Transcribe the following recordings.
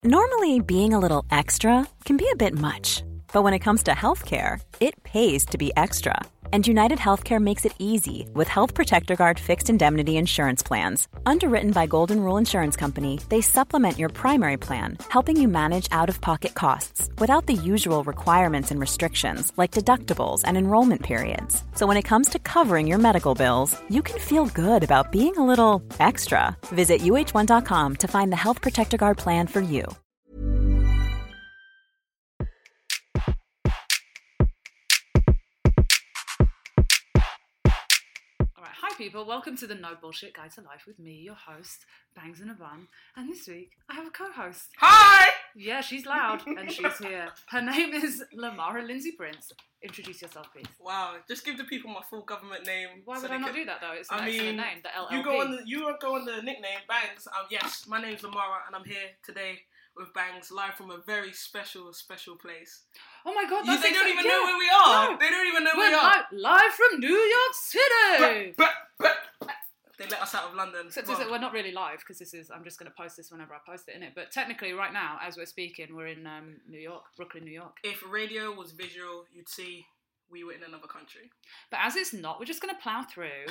Normally, being a little extra can be a bit much. But when it comes to healthcare, it pays to be extra. And United Healthcare makes it easy with Health Protector Guard fixed indemnity insurance plans. Underwritten by Golden Rule Insurance Company, they supplement your primary plan, helping you manage out-of-pocket costs without the usual requirements and restrictions like deductibles and enrollment periods. So when it comes to covering your medical bills, you can feel good about being a little extra. Visit uh1.com to find the Health Protector Guard plan for you. Hi people, welcome to the No Bullshit Guide to Life with me, your host, Bangs in a Bun. And this week, I have a co-host. Hi! Yeah, she's loud and she's here. Her name is Lamara Lindsay Prince. Introduce yourself, please. Wow, just give the people my full government name. Why would I not do that though? It's an excellent name, the LLP. You go on the nickname, Bangs. Yes, my name's Lamara and I'm here today with Bangs, live from a very special place. Oh my god, they don't even know where we are. No. They don't even know where we are. Live from New York City. They let us out of London. We're not really live because I'm just going to post this whenever I post it, innit? But technically right now, as we're speaking, we're in New York, Brooklyn, New York. If radio was visual, you'd see we were in another country. But as it's not, we're just going to plough through.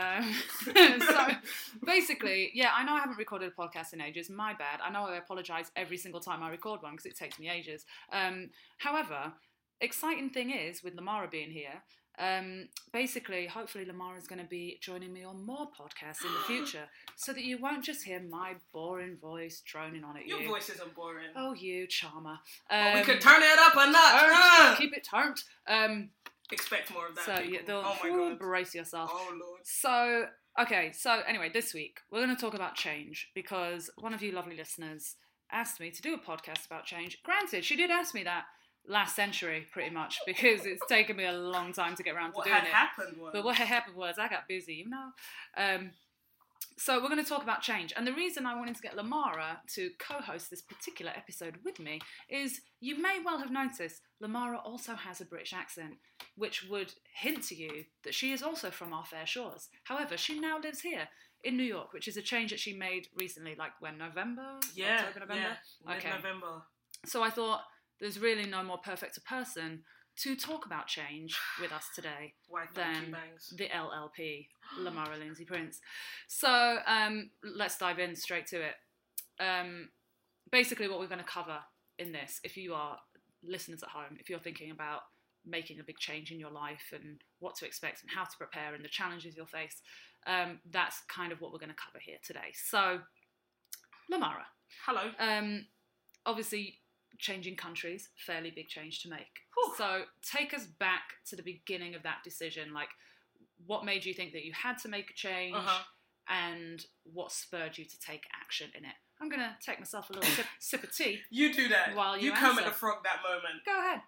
So basically, yeah, I know I haven't recorded a podcast in ages. My bad. I know I apologise every single time I record one because it takes me ages. However, exciting thing is, with Lamara being here, basically, hopefully Lamara's going to be joining me on more podcasts in the future so that you won't just hear my boring voice droning on at you. Your voice isn't boring. Oh, you charmer. We could turn it up a notch. Keep it turned. Expect more of that. So yeah, oh my god. Brace yourself. Oh lord. So anyway, this week we're going to talk about change because one of you lovely listeners asked me to do a podcast about change. Granted, she did ask me that last century pretty much because it's taken me a long time to get around to doing it. But what had happened was I got busy, you know. So we're going to talk about change. And the reason I wanted to get Lamara to co-host this particular episode with me is you may well have noticed Lamara also has a British accent, which would hint to you that she is also from our fair shores. However, she now lives here in New York, which is a change that she made recently, like when November? Yeah, October, November? Yeah, mid-November. So I thought there's really no more perfect a person to talk about change with us today than the LLP, Lamara Lindsay Prince. So let's dive in straight to it. Basically what we're going to cover in this, if you are listeners at home, if you're thinking about making a big change in your life and what to expect and how to prepare and the challenges you'll face, that's kind of what we're going to cover here today. So, Lamara. Hello. Obviously, changing countries, fairly big change to make. Whew. So take us back to the beginning of that decision. Like, what made you think that you had to make a change and what spurred you to take action in it? I'm going to take myself a little sip of tea. You do that. While you come at the frog that moment. Go ahead.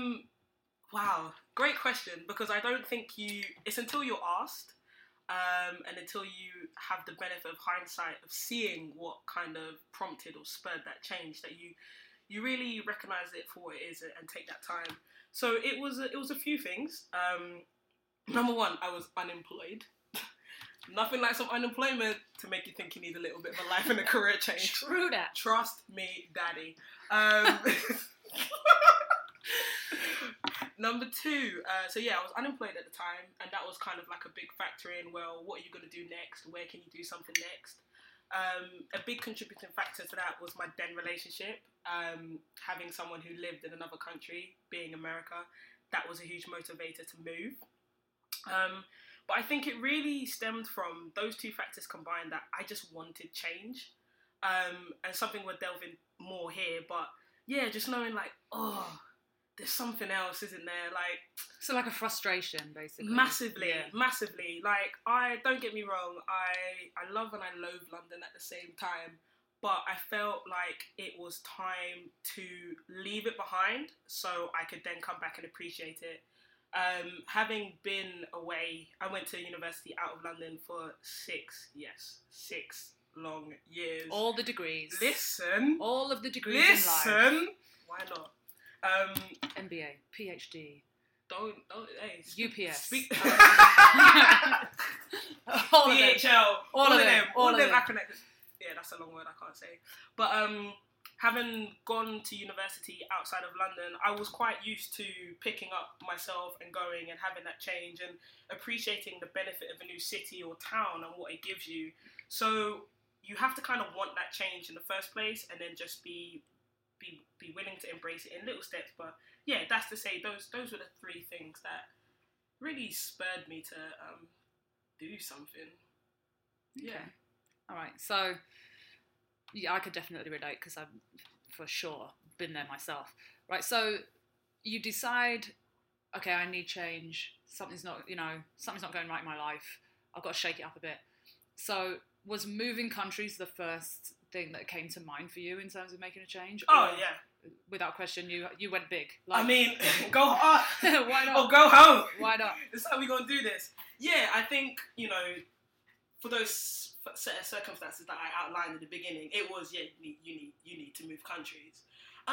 Wow. Great question, because I don't think it's until you're asked and until you have the benefit of hindsight of seeing what kind of prompted or spurred that change that you really recognise it for what it is and take that time. So it was a few things. Number one, I was unemployed. Nothing like some unemployment to make you think you need a little bit of a life and a career change. True that. Trust me, daddy. Number two, I was unemployed at the time, and that was kind of like a big factor in, well, what are you going to do next? Where can you do something next? A big contributing factor to that was my then relationship. Having someone who lived in another country, being America, that was a huge motivator to move. But I think it really stemmed from those two factors combined, that I just wanted change. And something we're delving more here, but yeah, just knowing like, there's something else, isn't there? Like, so like a frustration, basically. Massively. Like, don't get me wrong, I love and I loathe London at the same time, but I felt like it was time to leave it behind so I could then come back and appreciate it. Having been away, I went to university out of London for 6 long years. All the degrees. Listen. All of the degrees in life. Listen. Why not? MBA, PhD. Don't. Hey. UPS. DHL. All of them. All of them. Acronyms. Yeah, that's a long word I can't say. But having gone to university outside of London, I was quite used to picking up myself and going and having that change and appreciating the benefit of a new city or town and what it gives you. So you have to kind of want that change in the first place, and then just be willing to embrace it in little steps. But yeah, that's to say those were the three things that really spurred me to do something. Okay. Yeah. All right. So yeah, I could definitely relate because I've for sure been there myself. Right. So you decide, okay, I need change. Something's not going right in my life. I've got to shake it up a bit. So was moving countries the first thing that came to mind for you in terms of making a change? Oh, or, yeah. Without question, you went big. I mean, go hard. Why not? Or go home. Why not? That's how we gonna do this. Yeah, I think, for those set of circumstances that I outlined at the beginning, it was, you need to move countries.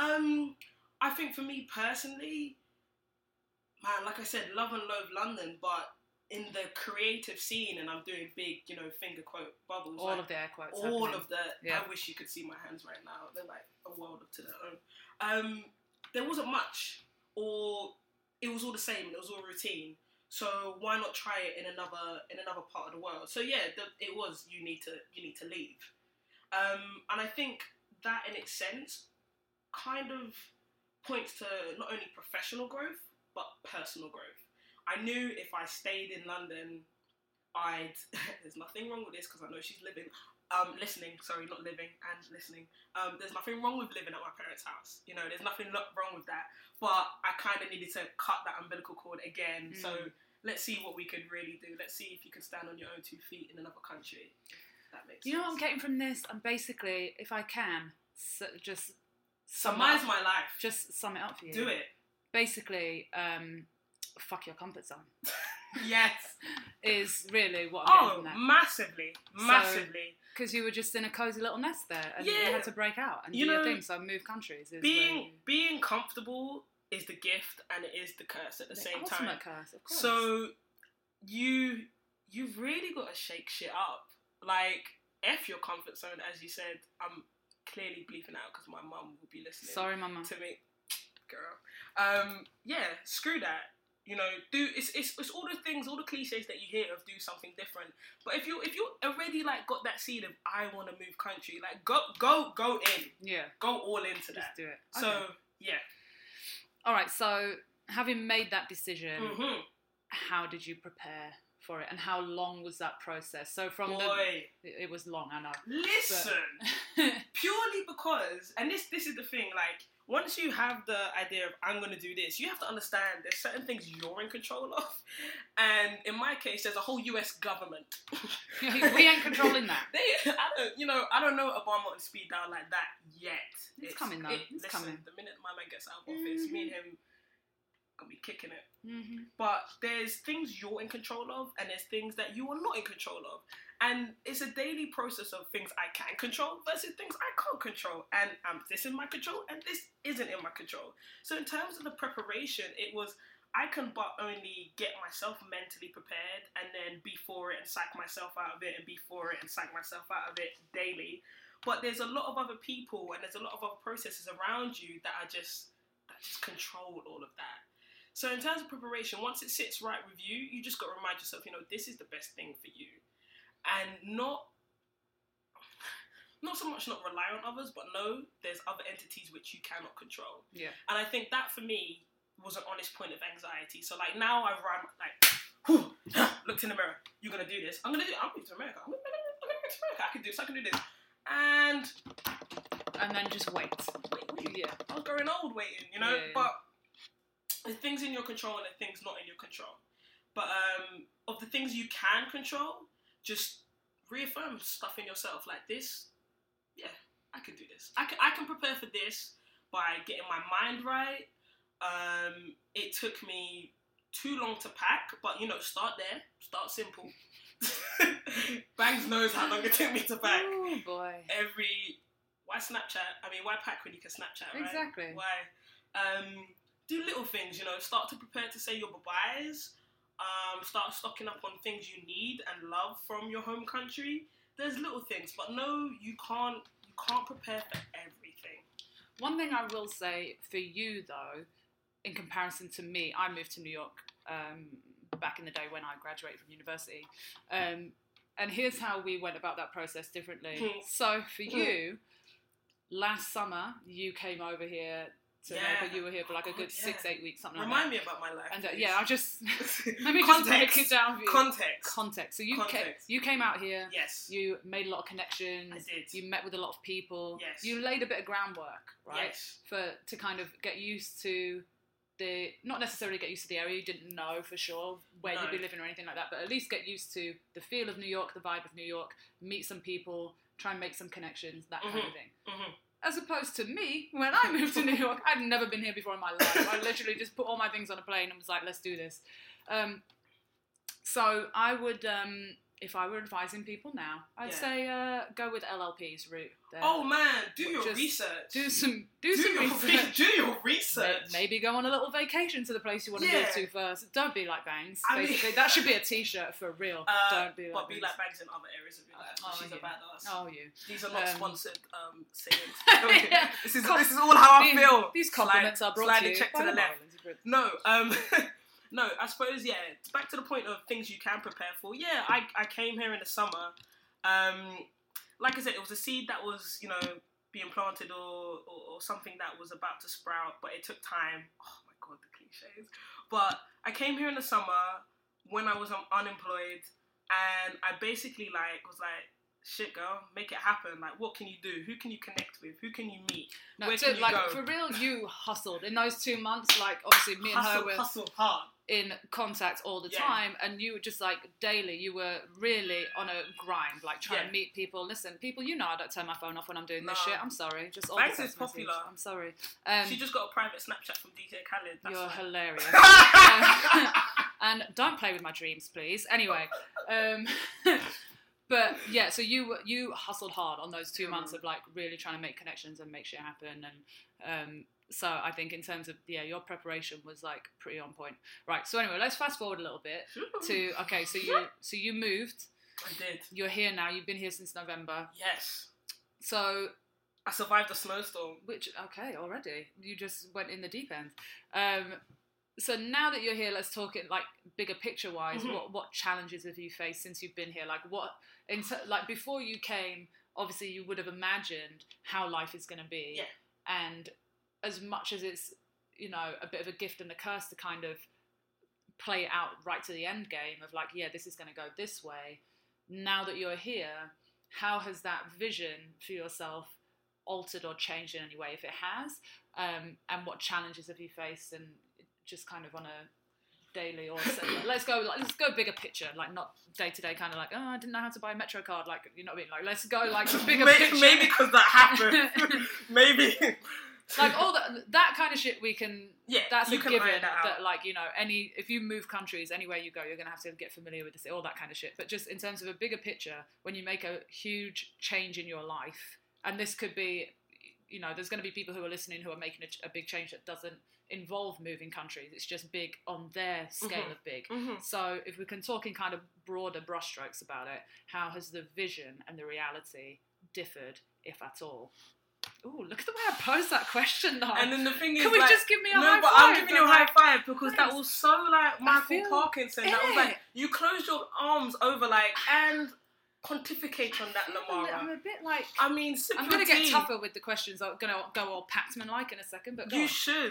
I think for me personally, man, like I said, love and loathe London, but in the creative scene, and I'm doing big, finger quote bubbles. All of the air quotes. All of the, yeah. I wish you could see my hands right now. They're like a world up to their own. There wasn't much, or it was all the same. It was all routine. So why not try it in another part of the world? So yeah, it was you need to leave, and I think that in its sense kind of points to not only professional growth but personal growth. I knew if I stayed in London, there's nothing wrong with this because I know she's listening, sorry, not living, and listening. There's nothing wrong with living at my parents' house. There's nothing wrong with that. But I kind of needed to cut that umbilical cord again. So let's see what we could really do. Let's see if you can stand on your own 2 feet in another country. That makes sense. You know what I'm getting from this? I'm basically, if I can, just surmise my life. Just sum it up for you. Do it. Basically, fuck your comfort zone. Yes. Is really what I'm getting from that. Massively. Because you were just in a cosy little nest there, and you had to break out and do your thing. So move countries. Is being comfortable is the gift, and it is the curse at the same time. Ultimate curse, of course. So you've really got to shake shit up. Like, F your comfort zone, as you said. I'm clearly bleeping out because my mum will be listening. Sorry, mama. To me, girl. Screw that. It's all the things, all the cliches that you hear of do something different. But if you already got that seed of I want to move country, go in. Yeah. Go all into that. Just do it. So okay. Yeah. All right. So having made that decision, how did you prepare for it, and how long was that process? So it was long, I know. Listen, purely because, and this is the thing, once you have the idea of I'm going to do this, you have to understand there's certain things you're in control of. And in my case, there's a whole US government. We ain't controlling that. I don't know Obama on speed dial like that yet. It's coming though. It's coming. The minute my man gets out of office, me and him gonna be kicking it. But there's things you're in control of, and there's things that you are not in control of. And it's a daily process of things I can control versus things I can't control. And this in my control, and this isn't in my control. So in terms of the preparation, it was, I can but only get myself mentally prepared and then be for it and psych myself out of it and be for it and psych myself out of it daily. But there's a lot of other people and there's a lot of other processes around you that just control all of that. So in terms of preparation, once it sits right with you, you just got to remind yourself, this is the best thing for you. And not so much not rely on others, but know there's other entities which you cannot control. Yeah. And I think that for me was an honest point of anxiety. So now I've run looked in the mirror. You're gonna do this. I'm gonna do it. I'm moving to America. I'm gonna move to America. I can do this. I can do this. And then just wait. Yeah. I was growing old waiting, Yeah. But there's things in your control and there's things not in your control. But of the things you can control, just reaffirm stuff in yourself like this. Yeah, I can do this. I can prepare for this by getting my mind right. It took me too long to pack, but start there. Start simple. Bangs knows how long it took me to pack. Oh boy. Why Snapchat? I mean, why pack when you can Snapchat, right? Exactly. Why? Do little things, start to prepare to say your bye-byes. Start stocking up on things you need and love from your home country. There's little things, but no, you can't prepare for everything. One thing I will say for you, though, in comparison to me, I moved to New York back in the day when I graduated from university. And here's how we went about that process differently. So for you, last summer, you came over here to America. You were here for like a good 6-8 weeks, something like that. Remind me about my life. And I just let me just break it down for you. Context. So you came out here. Yes. You made a lot of connections. I did. You met with a lot of people. Yes. You laid a bit of groundwork, right? Yes. To kind of get used to not necessarily get used to the area. You didn't know for sure where you'd be living or anything like that, but at least get used to the feel of New York, the vibe of New York, meet some people, try and make some connections, that kind of thing. Mm-hmm. As opposed to me, when I moved to New York, I'd never been here before in my life. I literally just put all my things on a plane and was like, let's do this. So I would, if I were advising people now, I'd say go with LLP's route. Oh man, do your research. Do some research. Do your research. Maybe go on a little vacation to the place you want to go to first. Don't be like Bangs. I mean, basically, that should be a T-shirt for real. Don't be like but Bangs. be like Bangs in other areas of your life. She's a badass. Oh, you. These are not sponsored sayings. This is all how I feel. These compliments are brought to you. Check to the left. No, no, I suppose, back to the point of things you can prepare for. Yeah, I came here in the summer. Like I said, it was a seed that was, being planted or something that was about to sprout, but it took time. Oh my God, the cliches. But I came here in the summer when I was unemployed, and I basically was like, shit, girl, make it happen. Like, what can you do? Who can you connect with? Who can you meet? No, Where can you go? For real, you hustled in those 2 months. Like, obviously, me and her were hard. In contact all the time, and you were just like daily. You were really on a grind, like trying to meet people. Listen, people, I don't turn my phone off when I'm doing this shit. I'm sorry. Just all Banks the is popular. I'm sorry. She just got a private Snapchat from DJ Khaled. You're hilarious. And don't play with my dreams, please. Anyway. But yeah, so you hustled hard on those 2 months of like really trying to make connections and make shit happen, and so I think in terms of your preparation was like pretty on point. Right. So anyway, let's fast forward a little bit to So you moved. I did. You're here now. You've been here since November. Yes. So I survived the snowstorm. Already you just went in the deep end. So now that you're here, let's talk it like bigger picture wise. What challenges have you faced since you've been here? Like before you came, obviously you would have imagined how life is going to be. Yeah. And as much as it's a bit of a gift and a curse to kind of play it out right to the end game of like, this is going to go this way. Now that you're here, how has that vision for yourself altered or changed in any way, if it has? And what challenges have you faced, and just kind of on a daily or let's go bigger picture, like not day to day kind of like, oh, I didn't know how to buy a Metro card, like, you know what I mean, like let's go like bigger picture. Maybe because that happened. Maybe like all that kind of shit we can, that's a given that like, if you move countries, anywhere you go, you're gonna have to get familiar with this, all that kind of shit. But just in terms of a bigger picture, when you make a huge change in your life, and this could be, there's going to be people who are listening who are making a big change that doesn't involve moving countries. It's just big on their scale of big. So if we can talk in kind of broader brushstrokes about it, how has the vision and the reality differed, if at all? Ooh, look at the way I posed that question though. And then the thing is, can we just give me a high five? No, but I'm giving you a high five because that was so like Michael Parkinson. That was like, you closed your arms over like, and pontificate on that, Lamara. I'm a bit like, I mean, I'm going to get tougher with the questions. I'm going to go all Paxman-like in a second, but you should.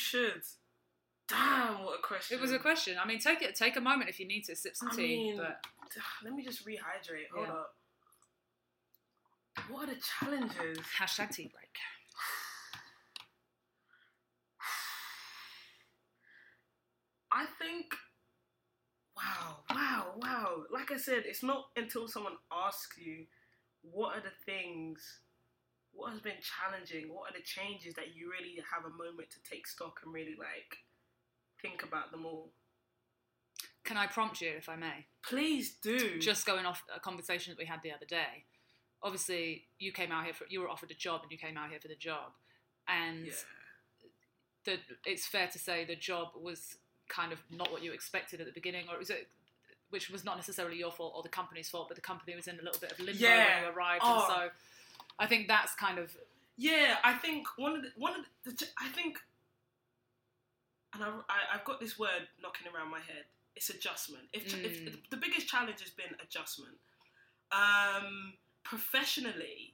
Damn, what a question. It was a question. I mean, take a moment if you need to, sip some tea. But let me just rehydrate. Hold up. What are the challenges? # tea break. I think, wow. Like I said, it's not until someone asks you, what are the things, what has been challenging, what are the changes that you really have a moment to take stock and really like think about them all. Can I prompt you, if I may? Please do. Just going off a conversation that we had the other day. Obviously, you came out here you were offered a job and you came out here for the job. And it's fair to say the job was kind of not what you expected at the beginning, or is it, which was not necessarily your fault or the company's fault, but the company was in a little bit of limbo when you arrived. And so I think that's kind of Yeah, I think I think, and I've got this word knocking around my head. It's adjustment. If the biggest challenge has been adjustment, professionally,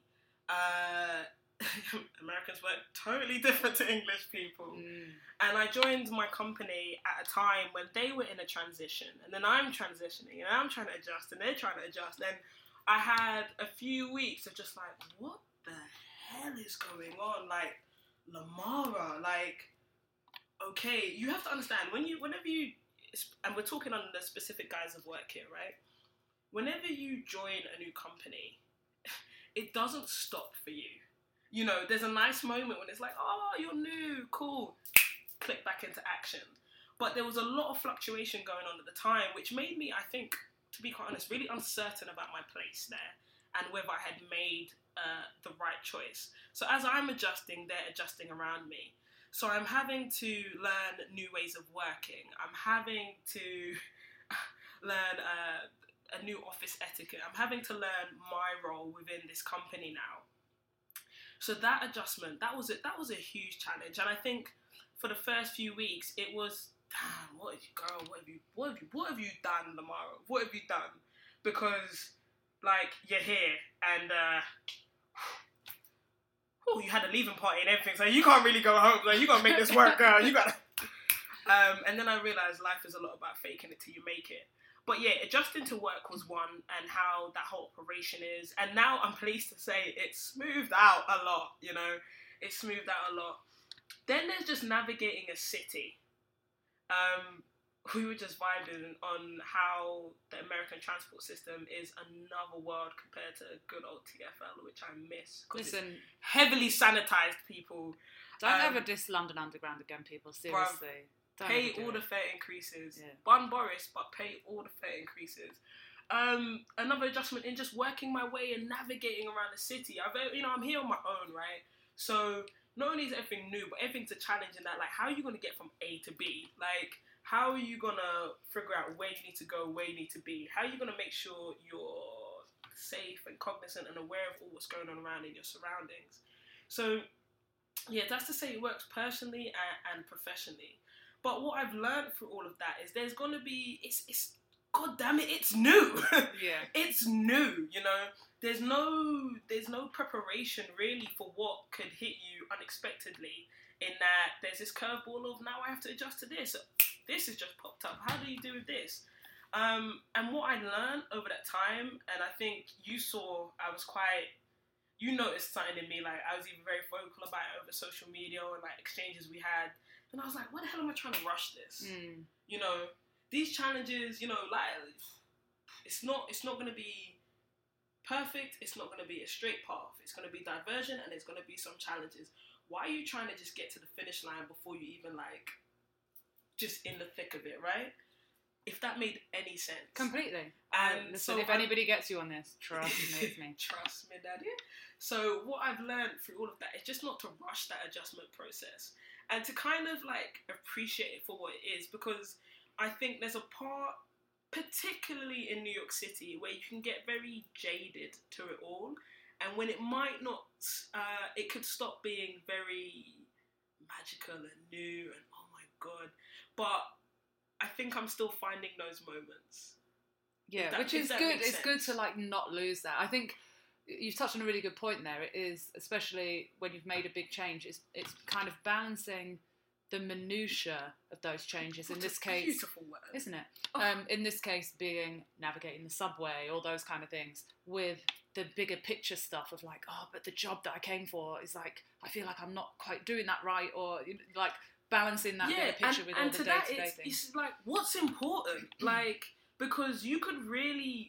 Americans work totally different to English people. And I joined my company at a time when they were in a transition, and then I'm transitioning, and I'm trying to adjust, and they're trying to adjust. And I had a few weeks of just like, what the hell is going on? Like, Lamara, like, okay, you have to understand, whenever you, and we're talking on the specific guise of work here, right? Whenever you join a new company, it doesn't stop for you. You know, there's a nice moment when it's like, oh, you're new, cool, click back into action. But there was a lot of fluctuation going on at the time, which made me, I think, to be quite honest, really uncertain about my place there and whether I had made the right choice. So as I'm adjusting, they're adjusting around me. So I'm having to learn new ways of working. I'm having to learn a new office etiquette. I'm having to learn my role within this company now. So that adjustment, that was a huge challenge. And I think for the first few weeks, it was, damn, what have you done, Lamara? What have you done? Because, like, you're here and you had a leaving party and everything, so you can't really go home. Like, you gotta make this work, girl. You gotta. And then I realised life is a lot about faking it till you make it. But yeah, adjusting to work was one, and how that whole operation is. And now I'm pleased to say it's smoothed out a lot, you know. It's smoothed out a lot. Then there's just navigating a city. We were just vibing on how the American transport system is another world compared to good old TfL, which I miss. Listen, it's heavily sanitized people. Don't ever diss London Underground again, people. Seriously. Pay all the fare increases. Yeah. Bun Boris, but pay all the fare increases. Another adjustment in just working my way and navigating around the city. I'm here on my own, right? So not only is everything new, but everything's a challenge in that. Like, how are you going to get from A to B? Like, how are you going to figure out where you need to go, where you need to be? How are you going to make sure you're safe and cognizant and aware of all what's going on around in your surroundings? So, yeah, that's to say it works personally and professionally. But what I've learned through all of that is there's going to be, it's God damn it, it's new. Yeah. It's new, you know. There's no preparation really for what could hit you unexpectedly, in that there's this curveball of now I have to adjust to this. This has just popped up. How do you do with this? And what I learned over that time, and I think you noticed something in me, like I was even very vocal about it over social media and like exchanges we had. And I was like, why the hell am I trying to rush this? You know, these challenges, you know, like, it's not going to be perfect. It's not going to be a straight path. It's going to be divergent, and there's going to be some challenges. Why are you trying to just get to the finish line before you even, like, just in the thick of it, right? If that made any sense. Completely. And listen, if anybody gets you on this, trust me, it's me. Trust me, daddy. So what I've learned through all of that is just not to rush that adjustment process, and to kind of like appreciate it for what it is, because I think there's a part, particularly in New York City, where you can get very jaded to it all, and when it might not, it could stop being very magical and new and oh my god. But I think I'm still finding those moments. Yeah, which is good. It's good to like not lose that. I think you've touched on a really good point there. It is, especially when you've made a big change, it's kind of balancing the minutiae of those changes. In this case, beautiful word, isn't it? In this case, being navigating the subway, all those kind of things, with the bigger picture stuff of like, oh, but the job that I came for is like, I feel like I'm not quite doing that right, or like balancing that bigger picture with all the day-to-day things. It's like, what's important? Like, because you could really,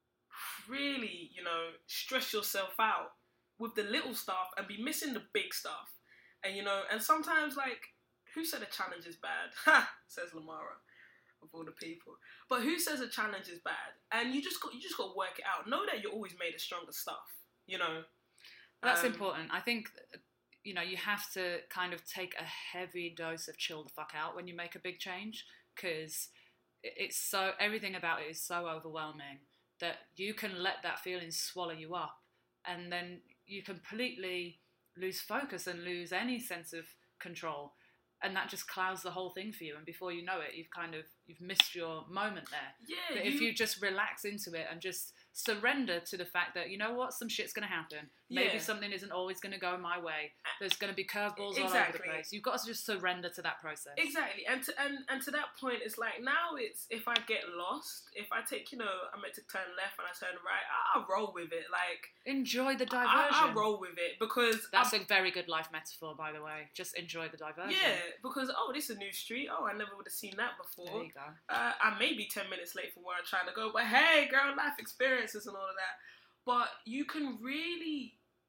you know, stress yourself out with the little stuff and be missing the big stuff. And, you know, and sometimes, like, who said a challenge is bad? Ha! Says Lamara, of all the people. But who says a challenge is bad? And you just got to work it out. Know that you're always made of stronger stuff, you know. That's important. I think, you know, you have to kind of take a heavy dose of chill the fuck out when you make a big change, because everything about it is so overwhelming that you can let that feeling swallow you up, and then you completely lose focus and lose any sense of control, and that just clouds the whole thing for you, and before you know it, you've missed your moment there. Yeah. But if you just relax into it and just surrender to the fact that, you know what, some shit's going to happen. Maybe something isn't always going to go my way. There's going to be curveballs all over the place. You've got to just surrender to that process. Exactly. And to that point, it's like, now it's, if I get lost, if I take, I'm meant to turn left and I turn right, I'll roll with it. Like, enjoy the diversion. I'll roll with it, because that's a very good life metaphor, by the way. Just enjoy the diversion. Yeah, because, this is a new street. I never would have seen that before. There you go. I may be 10 minutes late from where I'm trying to go, but hey, girl, life experiences and all of that. But you can really...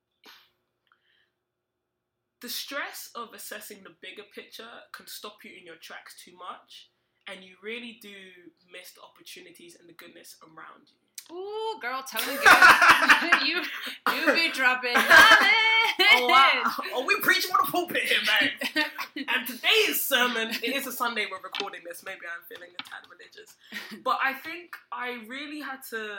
The stress of assessing the bigger picture can stop you in your tracks too much, and you really do miss the opportunities and the goodness around you. Ooh, girl, tell me again. you be dropping knowledge. Oh, wow. Oh, we preaching on the pulpit here, man. And today's sermon, it is a Sunday we're recording this. Maybe I'm feeling a tad religious. But I think I really had to...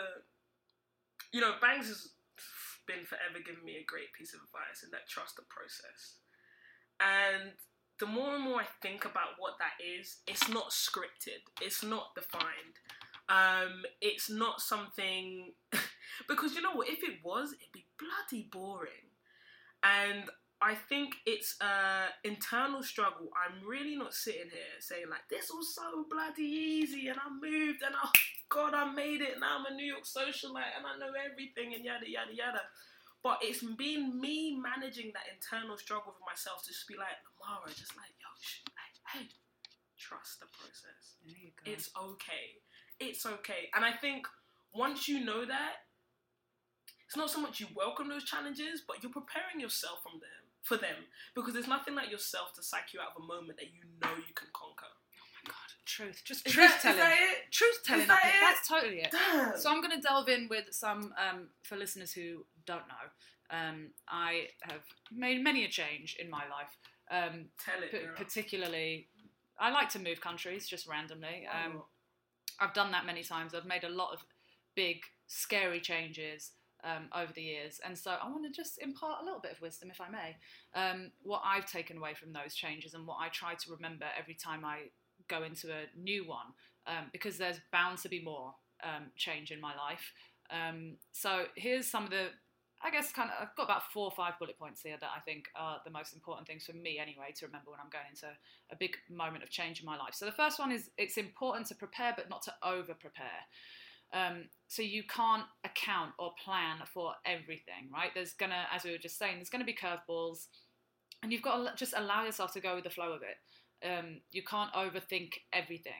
Bangs has been forever giving me a great piece of advice, and that trust the process. And the more and more I think about what that is, it's not scripted. It's not defined. It's not something... because you know what? If it was, it'd be bloody boring. And I think it's an internal struggle. I'm really not sitting here saying, like, this was so bloody easy, and I moved, and oh God, I made it, now I'm a New York socialite, and I know everything, and yada, yada, yada. But it's been me managing that internal struggle for myself to just be like, Lamara, just like, yo, hey, trust the process. There you go. It's okay. It's okay. And I think once you know that, it's not so much you welcome those challenges, but you're preparing yourself for them. Because there's nothing like yourself to psych you out of a moment that you know you can conquer. Oh my God, truth. Just truth telling. Is that it? Truth telling. Is that it? That's totally it. Damn. So I'm going to delve in with some, for listeners who don't know, I have made many a change in my life. Tell it, girl. Particularly, I like to move countries just randomly. I've done that many times. I've made a lot of big, scary changes over the years. And so I want to just impart a little bit of wisdom, if I may, what I've taken away from those changes and what I try to remember every time I go into a new one, because there's bound to be more change in my life. So here's some of the, I guess, I've got about 4 or 5 bullet points here that I think are the most important things for me anyway to remember when I'm going into a big moment of change in my life. So the first one is, it's important to prepare but not to over-prepare. So you can't account or plan for everything, right? There's gonna, as we were just saying, there's gonna be curveballs, and you've got to just allow yourself to go with the flow of it. You can't overthink everything.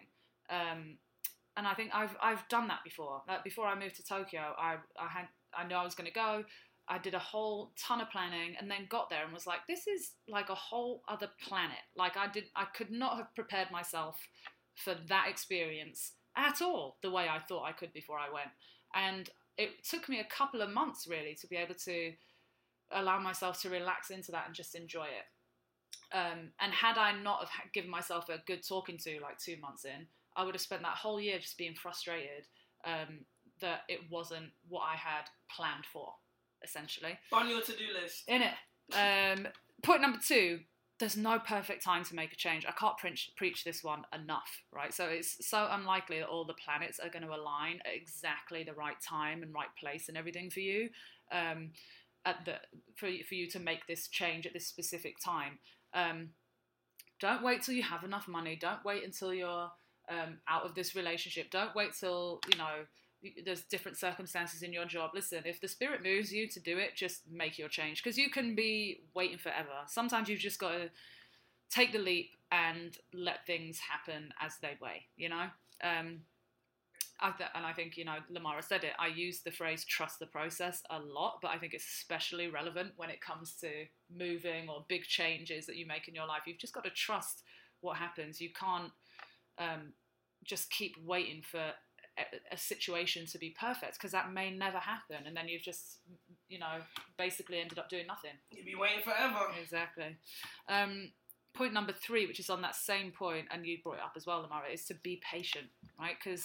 And I think I've done that before. Like before I moved to Tokyo, I knew I was going to go. I did a whole ton of planning, and then got there and was like, this is like a whole other planet. Like I could not have prepared myself for that experience at all the way I thought I could before I went. And it took me a couple of months really to be able to allow myself to relax into that and just enjoy it. And had I not have given myself a good talking to like 2 months in, I would have spent that whole year just being frustrated that it wasn't what I had planned for, essentially. On your to-do list. In it. Point number 2, there's no perfect time to make a change. I can't preach this one enough, right? So it's so unlikely that all the planets are going to align at exactly the right time and right place and everything for you, for you to make this change at this specific time. Don't wait till you have enough money. Don't wait until you're out of this relationship. Don't wait till, there's different circumstances in your job. Listen, if the spirit moves you to do it, just make your change, because you can be waiting forever. Sometimes you've just got to take the leap and let things happen as they may, and I think, Lamara said it, I use the phrase trust the process a lot, but I think it's especially relevant when it comes to moving or big changes that you make in your life. You've just got to trust what happens. You can't just keep waiting for a situation to be perfect, because that may never happen, and then you've just, basically ended up doing nothing. You'll be waiting forever. Exactly. Point number 3, which is on that same point, and you brought it up as well, Lamara, is to be patient, right? Because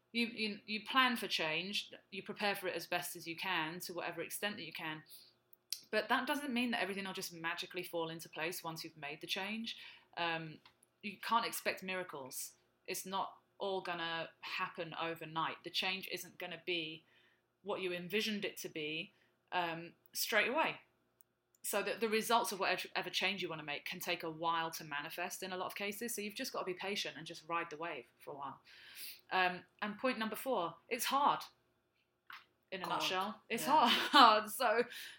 you plan for change, you prepare for it as best as you can, to whatever extent that you can, But that doesn't mean that everything will just magically fall into place once you've made the change. You can't expect miracles. It's not all going to happen overnight. The change isn't going to be what you envisioned it to be straight away. So that the results of whatever change you want to make can take a while to manifest in a lot of cases. So you've just got to be patient and just ride the wave for a while. And point number 4, it's hard. In a nutshell, it's hard. So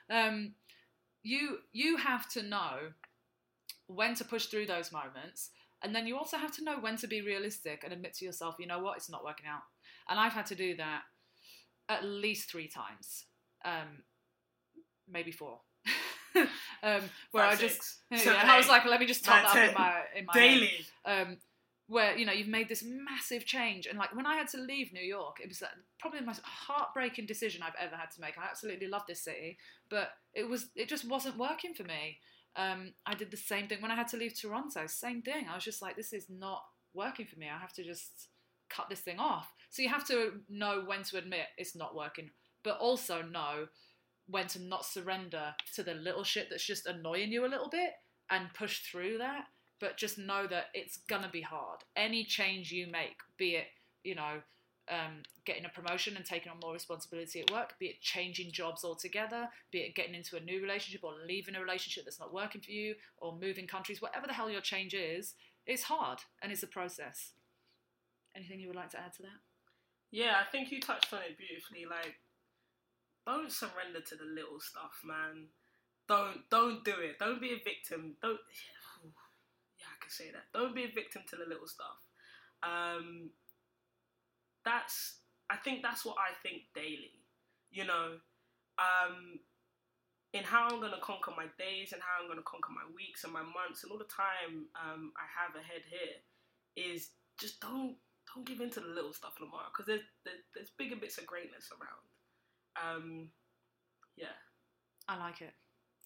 you have to know when to push through those moments, and then you also have to know when to be realistic and admit to yourself, you know what, it's not working out. And I've had to do that at least 3 times, maybe 4. Where 5, 6, 7, and I was like, let me just top 9, that up in my daily. head. Where, you know, you've made this massive change. And like when I had to leave New York, it was probably the most heartbreaking decision I've ever had to make. I absolutely love this city, but it just wasn't working for me. I did the same thing when I had to leave Toronto, same thing. I was just like, this is not working for me. I have to just cut this thing off. So you have to know when to admit it's not working, but also know when to not surrender to the little shit that's just annoying you a little bit and push through that. But just know that it's gonna be hard. Any change you make, be it, you know, getting a promotion and taking on more responsibility at work, be it changing jobs altogether, be it getting into a new relationship or leaving a relationship that's not working for you, or moving countries, whatever the hell your change is, it's hard and it's a process. Anything you would like to add to that? Yeah, I think you touched on it beautifully. Like, don't surrender to the little stuff, man. Don't do it. Don't be a victim. I can say that. Don't be a victim to the little stuff. I think that's what I think daily. You know, in how I'm gonna conquer my days and how I'm gonna conquer my weeks and my months and all the time I have ahead here is just don't give in to the little stuff, Lamar, because there's bigger bits of greatness around. Yeah, I like it.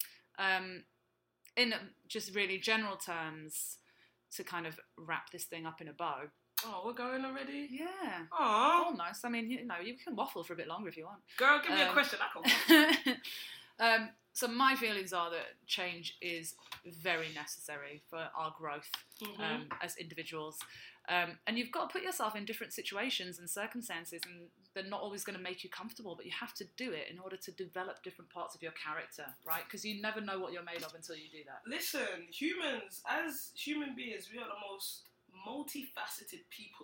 In just really general terms, to kind of wrap this thing up in a bow. Oh, we're going already? Yeah. Aww. Oh, nice. I mean, you know, you can waffle for a bit longer if you want. Girl, give me a question. I can waffle. So my feelings are that change is very necessary for our growth as individuals. And you've got to put yourself in different situations and circumstances, and they're not always going to make you comfortable, but you have to do it in order to develop different parts of your character, right? Because you never know what you're made of until you do that. Listen, humans, as human beings, we are the most multifaceted people.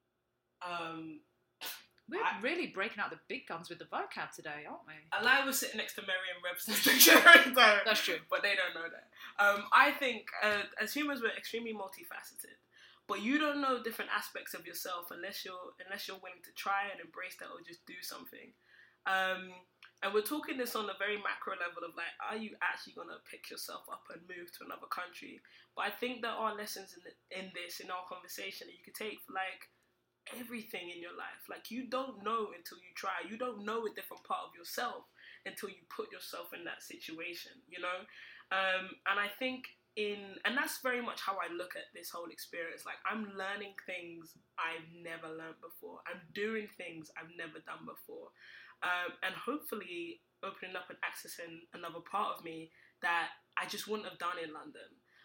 We're really breaking out the big guns with the vocab today, aren't we? Eli was sitting next to Merriam-Webster's dictionary, though. That's true. But they don't know that. I think as humans, we're extremely multifaceted. But you don't know different aspects of yourself unless you're willing to try and embrace that or just do something. And we're talking this on a very macro level of like, are you actually going to pick yourself up and move to another country? But I think there are lessons in our conversation that you could take for like everything in your life. Like, you don't know until you try. You don't know a different part of yourself until you put yourself in that situation, you know? And I think and that's very much how I look at this whole experience. Like, I'm learning things I've never learned before. I'm doing things I've never done before. And hopefully opening up and accessing another part of me that I just wouldn't have done in London.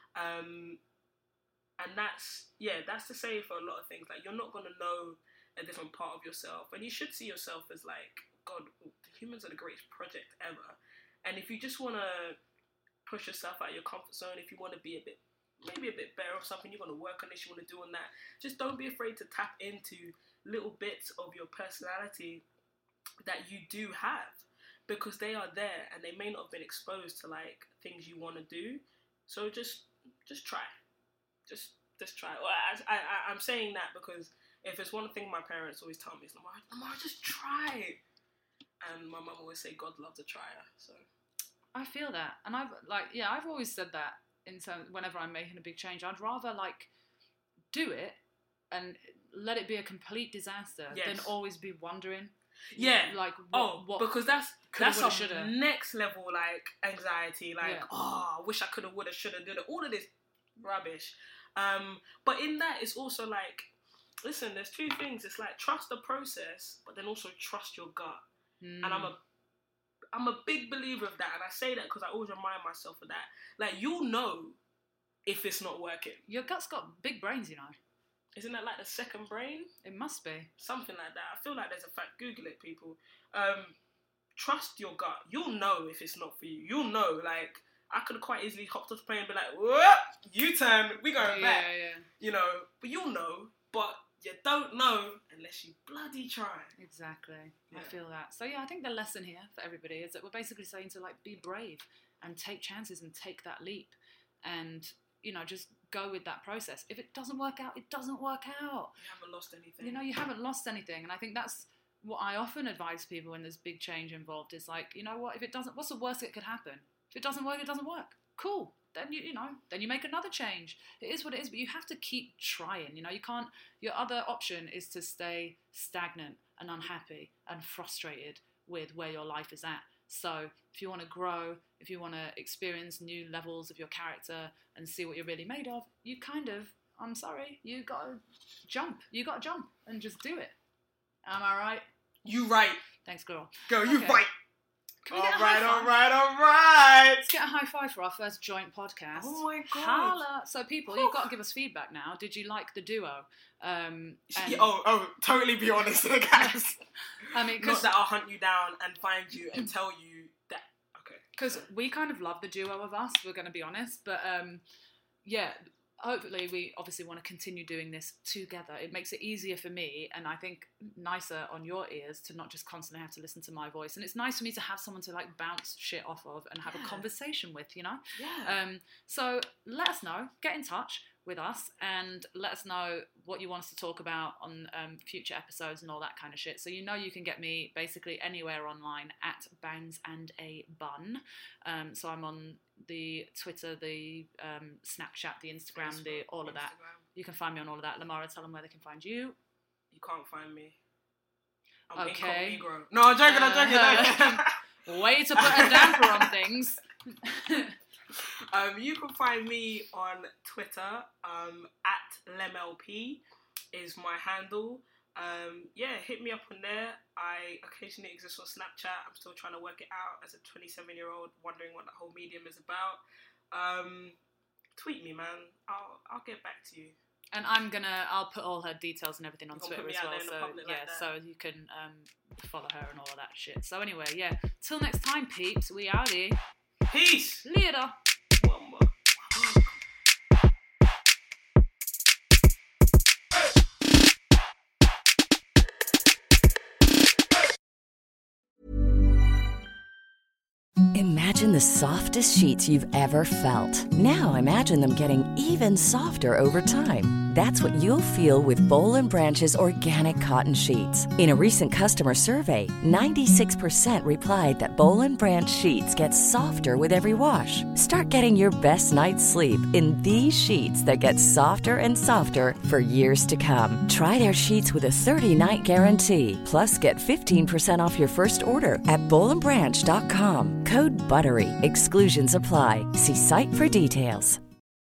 And that's to say for a lot of things. Like, you're not going to know a different part of yourself. And you should see yourself as like, God, humans are the greatest project ever. And if you just want to push yourself out of your comfort zone, if you want to be maybe a bit better or something, you want to work on this, you want to do on that, just don't be afraid to tap into little bits of your personality that you do have, because they are there and they may not have been exposed to like things you want to do. So just try, just try. Well, I'm saying that because if it's one thing my parents always tell me is, Lamar, just try. And my mum always say, God loves a trier. So I feel that, and I've always said that in terms whenever I'm making a big change, I'd rather like do it and let it be a complete disaster than always be wondering. Yeah, like what because that's shoulda. Next level like anxiety. Like, I wish I coulda, woulda, shoulda, did it. All of this rubbish. But in that, it's also like, listen, there's two things. It's like trust the process, but then also trust your gut. And I'm a big believer of that, and I say that because I always remind myself of that. Like, you'll know if it's not working. Your gut's got big brains, you know. Isn't that like the second brain? It must be. Something like that. I feel like there's a fact. Google it, people. Trust your gut. You'll know if it's not for you. You'll know. Like, I could have quite easily hopped off the plane and be like, whoop, U-turn, we going back. Yeah. You know, but you'll know. But you don't know unless you bloody try. Exactly. Yeah. I feel that. So, yeah, I think the lesson here for everybody is that we're basically saying to, like, be brave and take chances and take that leap. And, you know, just go with that process. If it doesn't work out, it doesn't work out. You haven't lost anything. You know, you haven't lost anything. And I think that's what I often advise people when there's big change involved is like, you know what, if it doesn't, what's the worst that could happen? If it doesn't work, it doesn't work. Cool. Then then you make another change. It is what it is, but you have to keep trying. You know, you can't, your other option is to stay stagnant and unhappy and frustrated with where your life is at. So if you want to grow, if you want to experience new levels of your character and see what you're really made of, you you got to jump. You got to jump and just do it. Am I right? You right. Thanks, girl. Girl, you right. Can we get a high five? All right. Let's get a high five for our first joint podcast. Oh my God. Holla. So people, you've got to give us feedback now. Did you like the duo? Totally be honest, guys. I mean, not that I'll hunt you down and find you and tell you that. Okay. Because we kind of love the duo of us. We're going to be honest, but yeah. Hopefully, we obviously want to continue doing this together. It makes it easier for me, and I think nicer on your ears to not just constantly have to listen to my voice. And it's nice for me to have someone to like bounce shit off of and have a conversation with, you know? Yeah. So let us know. Get in touch with us and let us know what you want us to talk about on future episodes and all that kind of shit. So you know you can get me basically anywhere online at Bangs and a Bun. So I'm on the Twitter, the Snapchat, the Instagram, Facebook, all of that. You can find me on all of that. Lamara, tell them where they can find you. You can't find me. I'm okay. incognito. No, I'm joking. Way to put a damper on things. You can find me on Twitter, at LemLP is my handle. Hit me up on there. I occasionally exist on Snapchat. I'm still trying to work it out as a 27-year-old, wondering what the whole medium is about. Tweet me, man. I'll get back to you. And I'll put all her details and everything on Twitter as well. So so you can follow her and all of that shit. So anyway, yeah. Till next time, peeps. We outie. Peace. Later. Imagine the softest sheets you've ever felt. Now imagine them getting even softer over time. That's what you'll feel with Boll & Branch's organic cotton sheets. In a recent customer survey, 96% replied that Boll & Branch sheets get softer with every wash. Start getting your best night's sleep in these sheets that get softer and softer for years to come. Try their sheets with a 30-night guarantee. Plus, get 15% off your first order at bollandbranch.com. Code BUTTERY. Exclusions apply. See site for details.